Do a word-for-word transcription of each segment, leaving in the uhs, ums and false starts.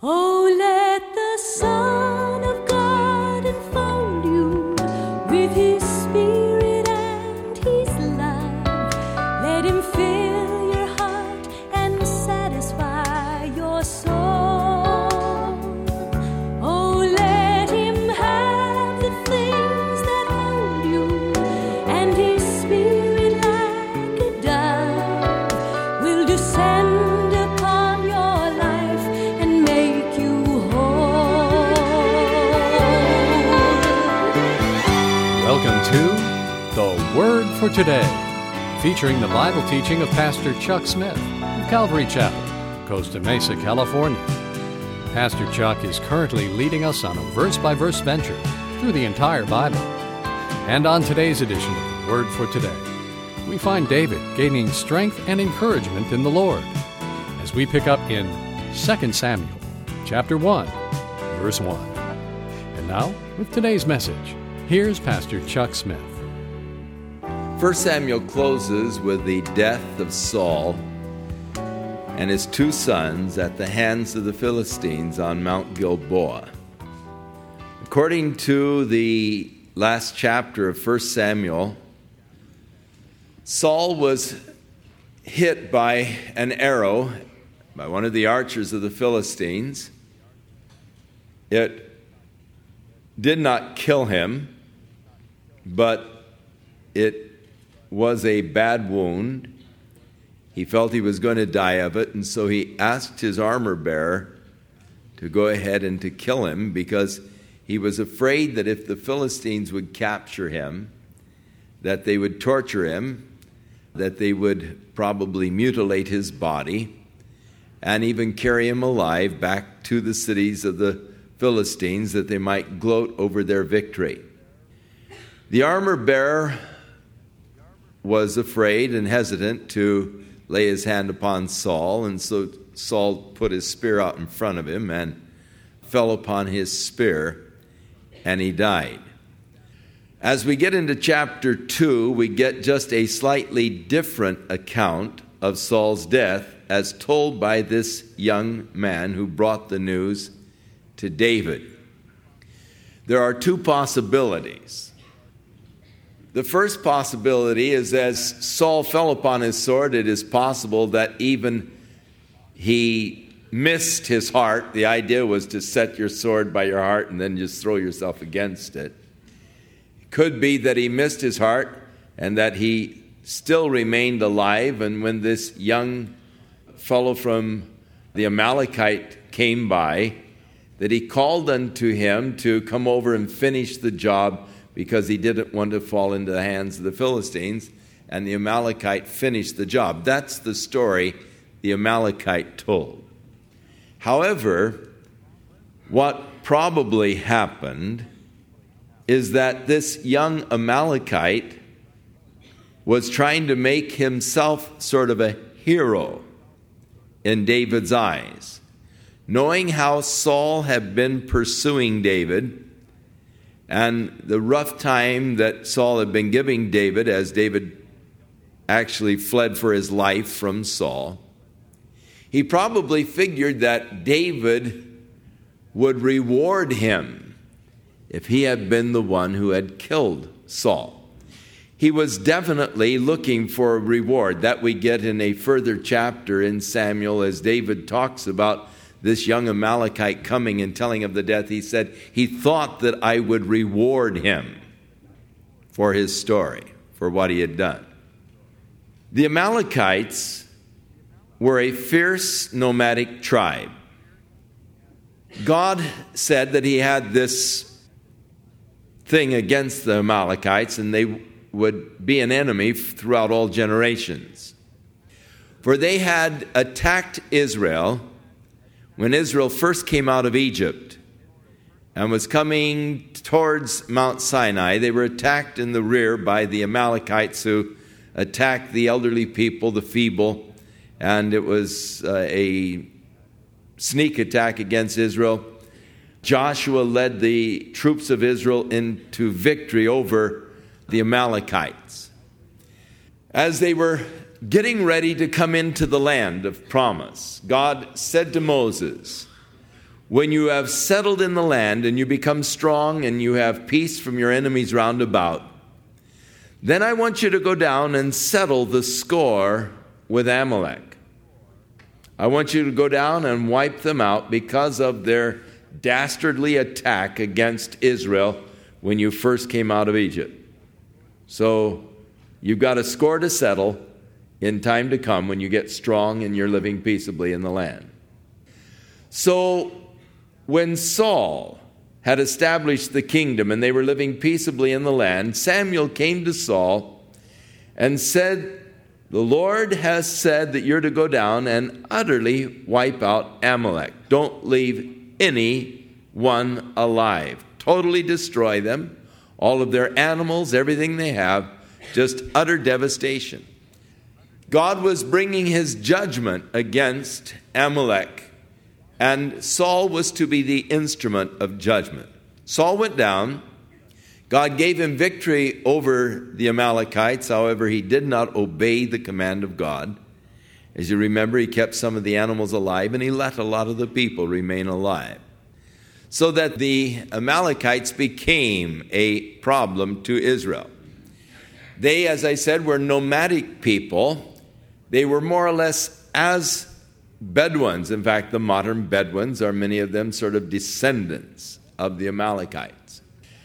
Oh, let the Son of God enfold you with His Spirit and His love. Let Him fill your heart and satisfy your soul. Oh, let Him have the things that hold you, and His Spirit like a dove will descend upon your life and make you whole. Welcome to The Word for Today, featuring the Bible teaching of Pastor Chuck Smith of Calvary Chapel, Costa Mesa, California. Pastor Chuck is currently leading us on a verse-by-verse venture through the entire Bible. And on today's edition of The Word for Today, we find David gaining strength and encouragement in the Lord as we pick up in Second Samuel, chapter one, verse one. And now, with today's message, here's Pastor Chuck Smith. First Samuel closes with the death of Saul and his two sons at the hands of the Philistines on Mount Gilboa. According to the last chapter of First Samuel, Saul was hit by an arrow by one of the archers of the Philistines. It did not kill him, but it was a bad wound. He felt he was going to die of it, and so he asked his armor bearer to go ahead and to kill him because he was afraid that if the Philistines would capture him, that they would torture him, that they would probably mutilate his body, and even carry him alive back to the cities of the Philistines that they might gloat over their victory. The armor bearer was afraid and hesitant to lay his hand upon Saul, and so Saul put his spear out in front of him and fell upon his spear, and he died. As we get into chapter two, we get just a slightly different account of Saul's death as told by this young man who brought the news to David. There are two possibilities. The first possibility is as Saul fell upon his sword, it is possible that even he missed his heart. The idea was to set your sword by your heart and then just throw yourself against it. It could be that he missed his heart and that he still remained alive, and when this young fellow from the Amalekite came by, that he called unto him to come over and finish the job because he didn't want to fall into the hands of the Philistines, and the Amalekite finished the job. That's the story the Amalekite told. However, what probably happened is that this young Amalekite was trying to make himself sort of a hero in David's eyes. Knowing how Saul had been pursuing David and the rough time that Saul had been giving David as David actually fled for his life from Saul, he probably figured that David would reward him if he had been the one who had killed Saul. He was definitely looking for a reward. That we get in a further chapter in Samuel as David talks about this young Amalekite coming and telling of the death. He said he thought that I would reward him for his story, for what he had done. The Amalekites were a fierce nomadic tribe. God said that he had this thing against the Amalekites, and they would be an enemy throughout all generations. For they had attacked Israel when Israel first came out of Egypt and was coming towards Mount Sinai. They were attacked in the rear by the Amalekites, who attacked the elderly people, the feeble, and it was uh, a sneak attack against Israel. Joshua led the troops of Israel into victory over the Amalekites. As they were getting ready to come into the land of promise, God said to Moses, when you have settled in the land and you become strong and you have peace from your enemies round about, then I want you to go down and settle the score with Amalek. I want you to go down and wipe them out because of their dastardly attack against Israel when you first came out of Egypt. So you've got a score to settle in time to come when you get strong and you're living peaceably in the land. So when Saul had established the kingdom and they were living peaceably in the land, Samuel came to Saul and said, "The Lord has said that you're to go down and utterly wipe out Amalek. Don't leave any one alive. Totally destroy them, all of their animals, everything they have, just utter devastation." God was bringing his judgment against Amalek, and Saul was to be the instrument of judgment. Saul went down. God gave him victory over the Amalekites. However, he did not obey the command of God. As you remember, he kept some of the animals alive, and he let a lot of the people remain alive. So that the Amalekites became a problem to Israel. They, as I said, were nomadic people. They were more or less as Bedouins. In fact, the modern Bedouins are many of them sort of descendants of the Amalekites.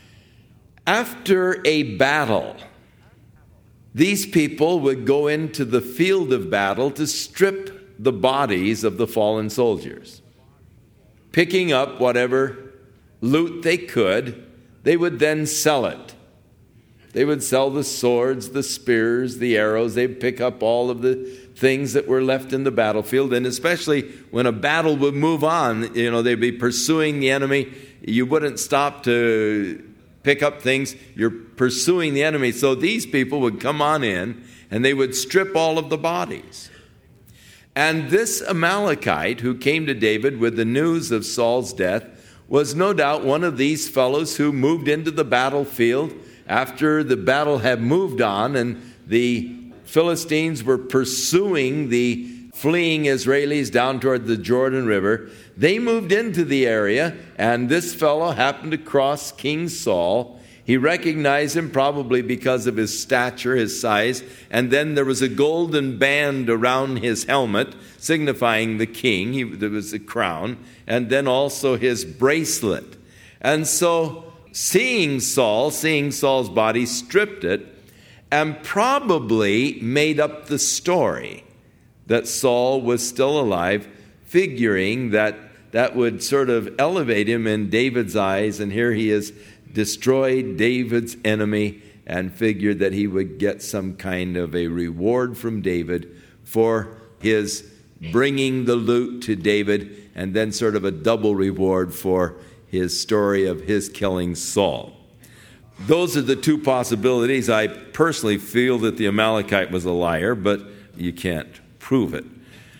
After a battle, these people would go into the field of battle to strip the bodies of the fallen soldiers. Picking up whatever loot they could, they would then sell it. They would sell the swords, the spears, the arrows. They'd pick up all of the things that were left in the battlefield. And especially when a battle would move on, you know, they'd be pursuing the enemy. You wouldn't stop to pick up things. You're pursuing the enemy. So these people would come on in and they would strip all of the bodies. And this Amalekite who came to David with the news of Saul's death was no doubt one of these fellows who moved into the battlefield after the battle had moved on and the Philistines were pursuing the fleeing Israelis down toward the Jordan River. They moved into the area, and this fellow happened to cross King Saul. He recognized him probably because of his stature, his size, and then there was a golden band around his helmet signifying the king. He, there was a crown, and then also his bracelet. And so seeing Saul, seeing Saul's body, stripped it, and probably made up the story that Saul was still alive, figuring that that would sort of elevate him in David's eyes, and here he is destroyed David's enemy, and figured that he would get some kind of a reward from David for his bringing the loot to David, and then sort of a double reward for his story of his killing Saul. Those are the two possibilities. I personally feel that the Amalekite was a liar, but you can't prove it.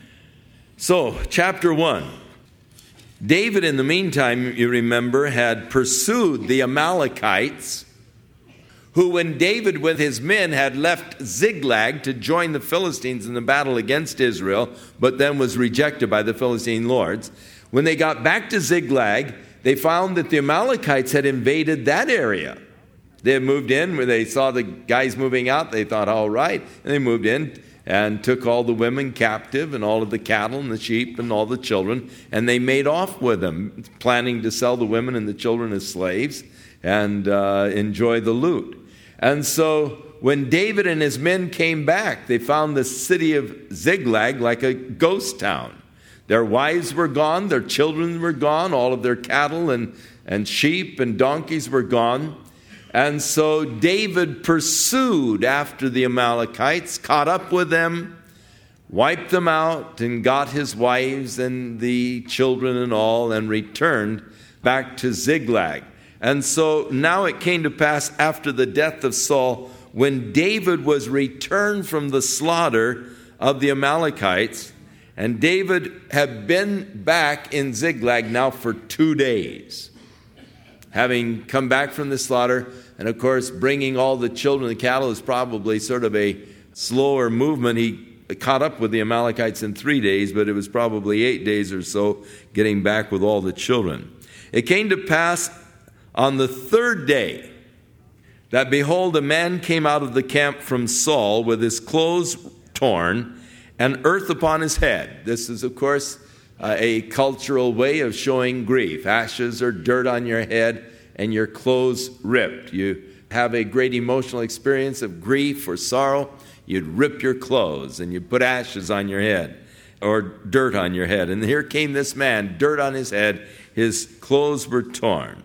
So, chapter one. David, in the meantime, you remember, had pursued the Amalekites, who, when David with his men had left Ziklag to join the Philistines in the battle against Israel, but then was rejected by the Philistine lords, when they got back to Ziklag, they found that the Amalekites had invaded that area. They had moved in, where they saw the guys moving out, they thought, all right, and they moved in and took all the women captive and all of the cattle and the sheep and all the children, and they made off with them, planning to sell the women and the children as slaves and uh, enjoy the loot. And so when David and his men came back, they found the city of Ziklag like a ghost town. Their wives were gone, their children were gone, all of their cattle and, and sheep and donkeys were gone. And so David pursued after the Amalekites, caught up with them, wiped them out, and got his wives and the children and all, and returned back to Ziklag. And so now it came to pass after the death of Saul, when David was returned from the slaughter of the Amalekites, and David had been back in Ziklag now for two days, having come back from the slaughter. And of course, bringing all the children and the cattle is probably sort of a slower movement. He caught up with the Amalekites in three days, but it was probably eight days or so getting back with all the children. It came to pass on the third day that, behold, a man came out of the camp from Saul with his clothes torn and earth upon his head. This is, of course, uh, a cultural way of showing grief. Ashes or dirt on your head and your clothes ripped. You have a great emotional experience of grief or sorrow, you'd rip your clothes and you'd put ashes on your head or dirt on your head. And here came this man, dirt on his head, his clothes were torn.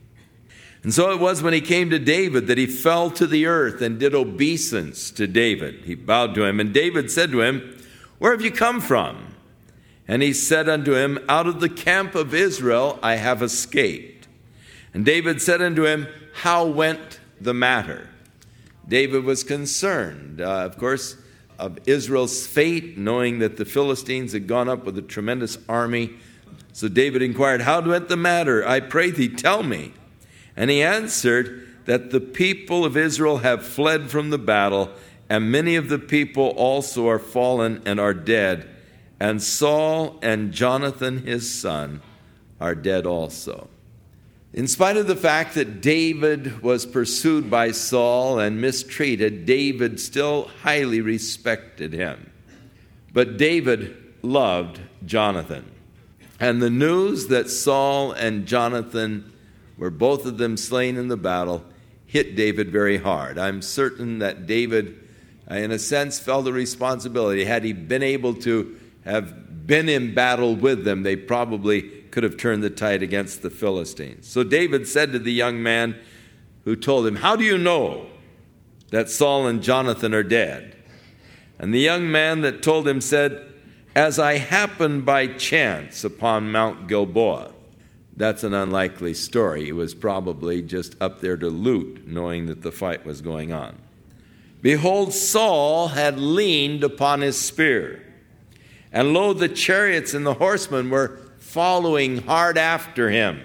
And so it was when he came to David that he fell to the earth and did obeisance to David. He bowed to him, and David said to him, "Where have you come from?" And he said unto him, "Out of the camp of Israel I have escaped." And David said unto him, "How went the matter?" David was concerned, uh, of course, of Israel's fate, knowing that the Philistines had gone up with a tremendous army. So David inquired, "How went the matter? I pray thee, tell me." And he answered, that the people of Israel have fled from the battle, and many of the people also are fallen and are dead, and Saul and Jonathan his son are dead also. In spite of the fact that David was pursued by Saul and mistreated, David still highly respected him. But David loved Jonathan. And the news that Saul and Jonathan were both of them slain in the battle hit David very hard. I'm certain that David, in a sense, felt the responsibility. Had he been able to have been in battle with them, they probably could have turned the tide against the Philistines. So David said to the young man who told him, "How do you know that Saul and Jonathan are dead?" And the young man that told him said, "As I happened by chance upon Mount Gilboa." That's an unlikely story. He was probably just up there to loot, knowing that the fight was going on. "Behold, Saul had leaned upon his spear, and lo, the chariots and the horsemen were following hard after him.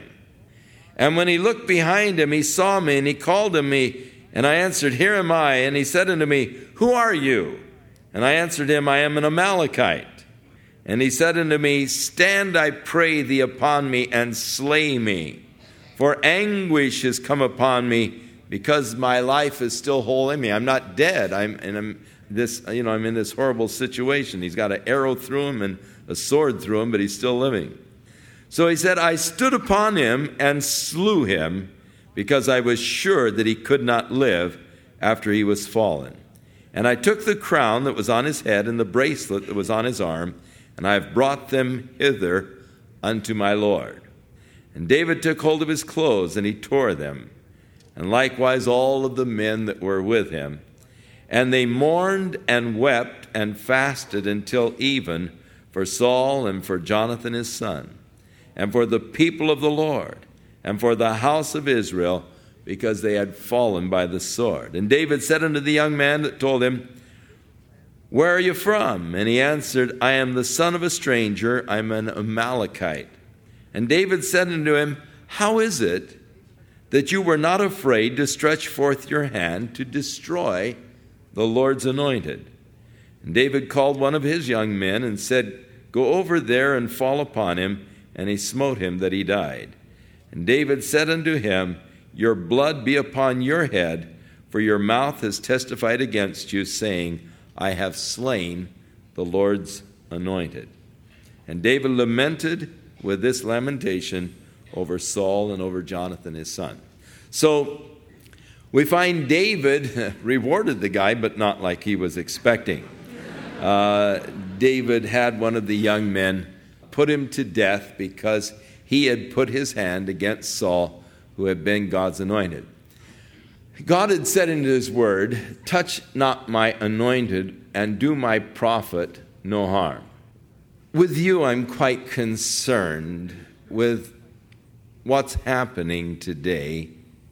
And when he looked behind him, he saw me, and he called to me, and I answered, Here am I. And he said unto me, Who are you? And I answered him, I am an Amalekite. And he said unto me, Stand, I pray thee, upon me, and slay me. For anguish is come upon me, because my life is still whole in me. I'm not dead. I'm in I'm this, you know, I'm in this horrible situation. He's got an arrow through him and a sword through him, but he's still living. So he said, I stood upon him and slew him, because I was sure that he could not live after he was fallen. And I took the crown that was on his head and the bracelet that was on his arm, and I have brought them hither unto my Lord. And David took hold of his clothes, and he tore them, and likewise all of the men that were with him. And they mourned and wept and fasted until even for Saul and for Jonathan his son, and for the people of the Lord, and for the house of Israel, because they had fallen by the sword. And David said unto the young man that told him, Where are you from? And he answered, I am the son of a stranger. I am an Amalekite. And David said unto him, How is it that you were not afraid to stretch forth your hand to destroy the Lord's anointed? And David called one of his young men and said, Go over there and fall upon him. And he smote him that he died. And David said unto him, Your blood be upon your head, for your mouth has testified against you, saying, I have slain the Lord's anointed. And David lamented with this lamentation over Saul and over Jonathan his son. So we find David rewarded the guy, but not like he was expecting. Uh, David had one of the young men put him to death because he had put his hand against Saul, who had been God's anointed. God had said in his word, Touch not my anointed, and do my prophet no harm. With you, I'm quite concerned with what's happening today.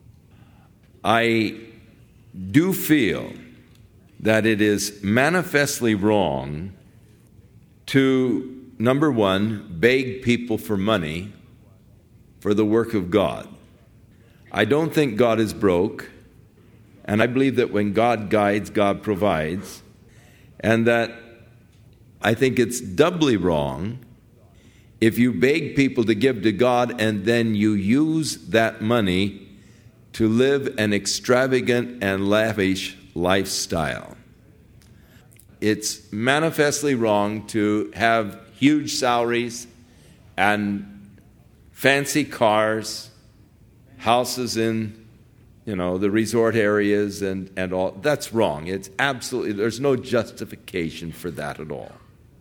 I do feel that it is manifestly wrong to, number one, beg people for money for the work of God. I don't think God is broke. And I believe that when God guides, God provides, and that I think it's doubly wrong if you beg people to give to God and then you use that money to live an extravagant and lavish lifestyle. It's manifestly wrong to have huge salaries and fancy cars, houses in, you know, the resort areas and, and all. That's wrong. It's absolutely, there's no justification for that at all.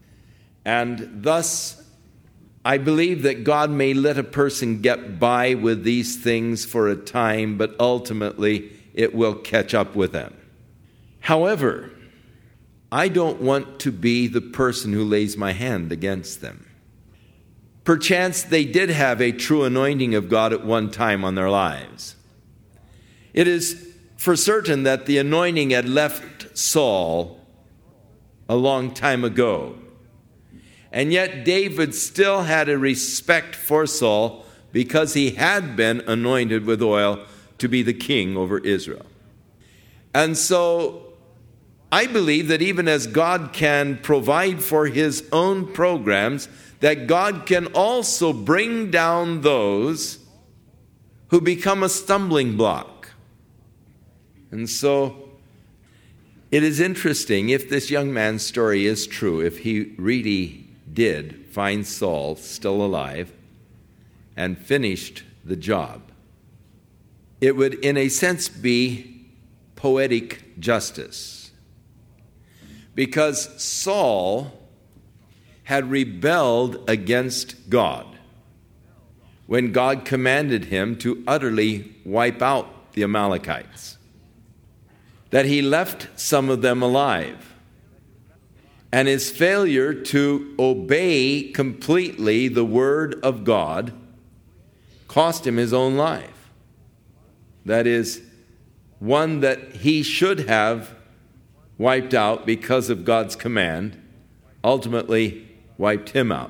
And thus, I believe that God may let a person get by with these things for a time, but ultimately it will catch up with them. However, I don't want to be the person who lays my hand against them. Perchance they did have a true anointing of God at one time on their lives. It is for certain that the anointing had left Saul a long time ago. And yet David still had a respect for Saul because he had been anointed with oil to be the king over Israel. And so I believe that even as God can provide for his own programs, that God can also bring down those who become a stumbling block. And so it is interesting, if this young man's story is true, if he really did find Saul still alive and finished the job, it would in a sense be poetic justice, because Saul had rebelled against God when God commanded him to utterly wipe out the Amalekites, that he left some of them alive. And his failure to obey completely the word of God cost him his own life. That is, one that he should have wiped out because of God's command, ultimately wiped him out.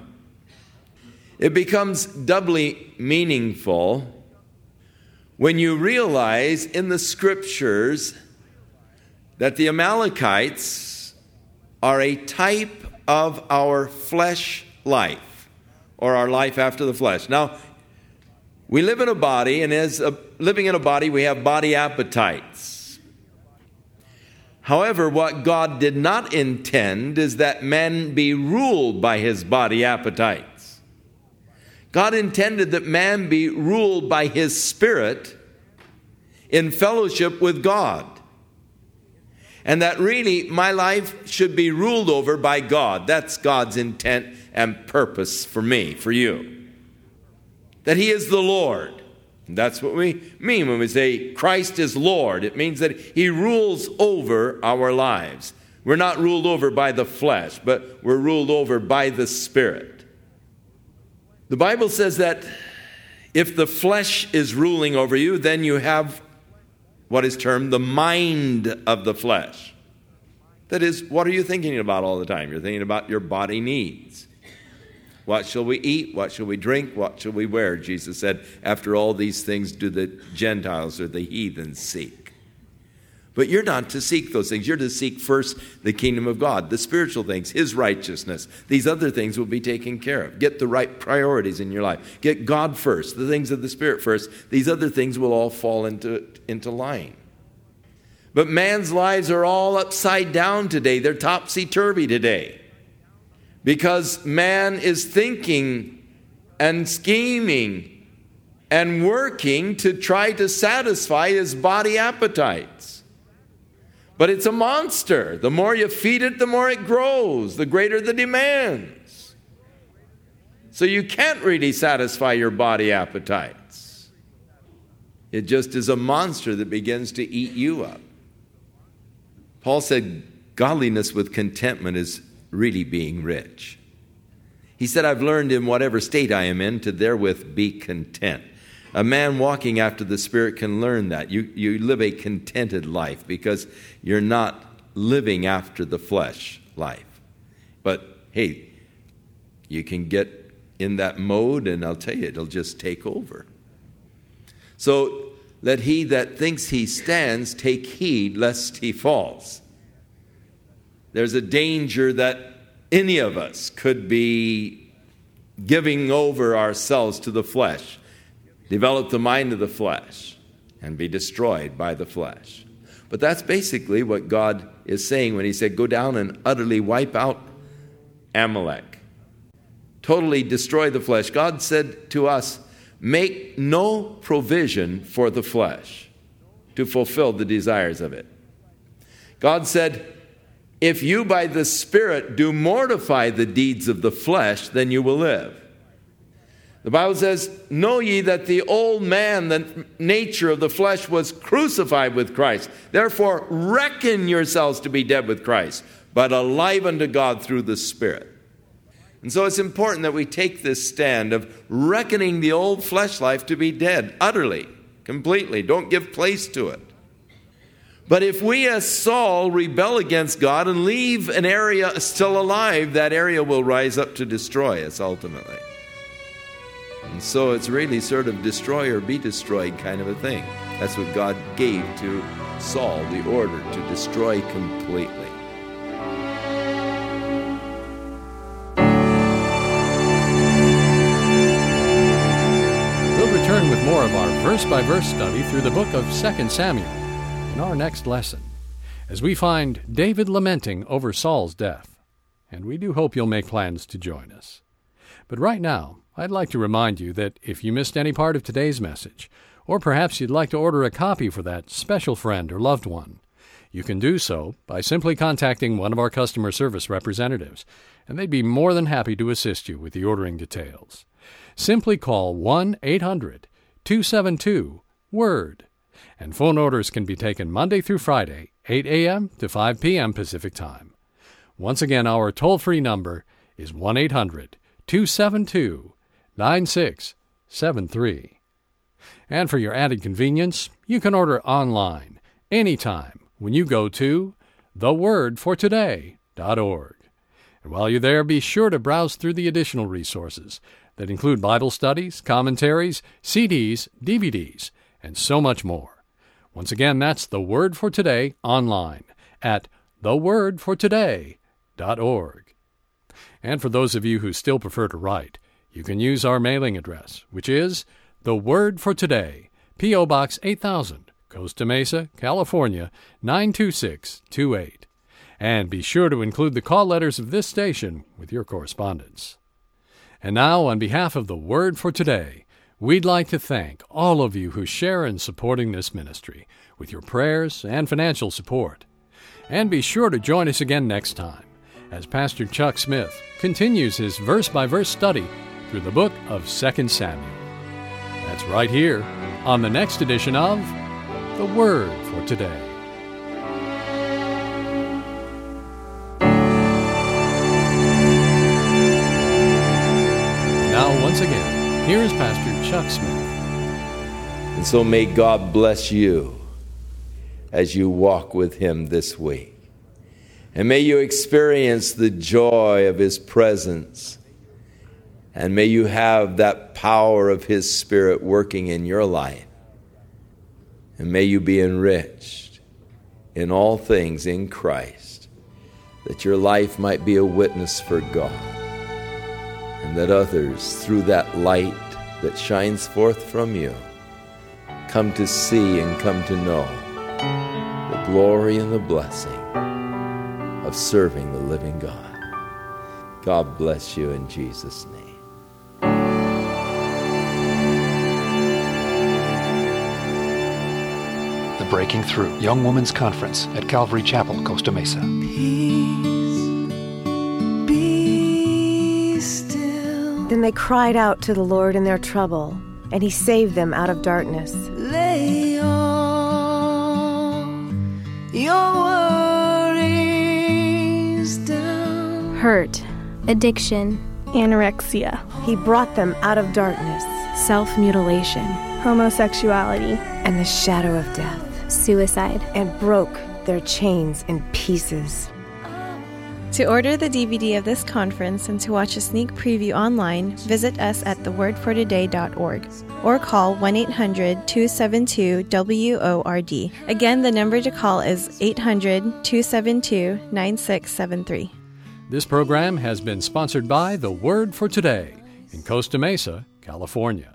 It becomes doubly meaningful when you realize in the scriptures that the Amalekites are a type of our flesh life, or our life after the flesh. Now, we live in a body, and as a, living in a body, we have body appetites. However, what God did not intend is that man be ruled by his body appetites. God intended that man be ruled by his spirit in fellowship with God. And that really my life should be ruled over by God. That's God's intent and purpose for me, for you. That he is the Lord. And that's what we mean when we say Christ is Lord. It means that he rules over our lives. We're not ruled over by the flesh, but we're ruled over by the Spirit. The Bible says that if the flesh is ruling over you, then you have what is termed the mind of the flesh. That is, what are you thinking about all the time? You're thinking about your body needs. What shall we eat? What shall we drink? What shall we wear? Jesus said, after all these things do the Gentiles or the heathens seek. But you're not to seek those things. You're to seek first the kingdom of God, the spiritual things, his righteousness. These other things will be taken care of. Get the right priorities in your life. Get God first, the things of the Spirit first. These other things will all fall into, into line. But man's lives are all upside down today. They're topsy-turvy today. Because man is thinking and scheming and working to try to satisfy his body appetites. But it's a monster. The more you feed it, the more it grows, the greater the demands. So you can't really satisfy your body appetites. It just is a monster that begins to eat you up. Paul said, godliness with contentment is really being rich. He said, I've learned in whatever state I am in to therewith be content. A man walking after the Spirit can learn that. You, you live a contented life because you're not living after the flesh life. But hey, you can get in that mode and I'll tell you, it'll just take over. So let he that thinks he stands take heed lest he falls. There's a danger that any of us could be giving over ourselves to the flesh, develop the mind of the flesh, and be destroyed by the flesh. But that's basically what God is saying when he said, go down and utterly wipe out Amalek. Totally destroy the flesh. God said to us, make no provision for the flesh to fulfill the desires of it. God said, if you by the Spirit do mortify the deeds of the flesh, then you will live. The Bible says, know ye that the old man, the nature of the flesh, was crucified with Christ. Therefore, reckon yourselves to be dead with Christ, but alive unto God through the Spirit. And so it's important that we take this stand of reckoning the old flesh life to be dead, utterly, completely. Don't give place to it. But if we as Saul rebel against God and leave an area still alive, that area will rise up to destroy us ultimately. And so it's really sort of destroy or be destroyed kind of a thing. That's what God gave to Saul, the order to destroy completely. We'll return with more of our verse-by-verse study through the book of Second Samuel in our next lesson, as we find David lamenting over Saul's death. And we do hope you'll make plans to join us. But right now, I'd like to remind you that if you missed any part of today's message, or perhaps you'd like to order a copy for that special friend or loved one, you can do so by simply contacting one of our customer service representatives, and they'd be more than happy to assist you with the ordering details. Simply call one eight hundred two seven two WORD, and phone orders can be taken Monday through Friday, eight a.m. to five p.m. Pacific Time. Once again, our toll-free number is one eight hundred two seven two nine six seven three. And for your added convenience, you can order online anytime when you go to the word for today dot org. And while you're there, be sure to browse through the additional resources that include Bible studies, commentaries, C Ds, D V Ds, and so much more. Once again, that's The Word for Today online at the word for today dot org. And for those of you who still prefer to write, you can use our mailing address, which is The Word for Today, P O. Box eight thousand, Costa Mesa, California, nine two six two eight. And be sure to include the call letters of this station with your correspondence. And now, on behalf of The Word for Today, we'd like to thank all of you who share in supporting this ministry with your prayers and financial support. And be sure to join us again next time as Pastor Chuck Smith continues his verse-by-verse study through the book of Second Samuel. That's right here on the next edition of The Word for Today. Now, once again, here is Pastor Chuck Smith. And so may God bless you as you walk with Him this week. And may you experience the joy of His presence. And may you have that power of His Spirit working in your life. And may you be enriched in all things in Christ, that your life might be a witness for God, and that others, through that light that shines forth from you, come to see and come to know the glory and the blessing of serving the living God. God bless you in Jesus' name. The Breaking Through Young Women's Conference at Calvary Chapel, Costa Mesa. Peace, be still. Then they cried out to the Lord in their trouble, and He saved them out of darkness. Lay all your worries down. Hurt, addiction, anorexia, He brought them out of darkness self-mutilation, homosexuality, and the shadow of death, suicide, and broke their chains in pieces. To order the D V D of this conference and to watch a sneak preview online, visit us at the word for today dot org or call one eight hundred two seven two W O R D. Again, the number to call is eight hundred two seven two nine six seven three. This program has been sponsored by The Word for Today in Costa Mesa, California.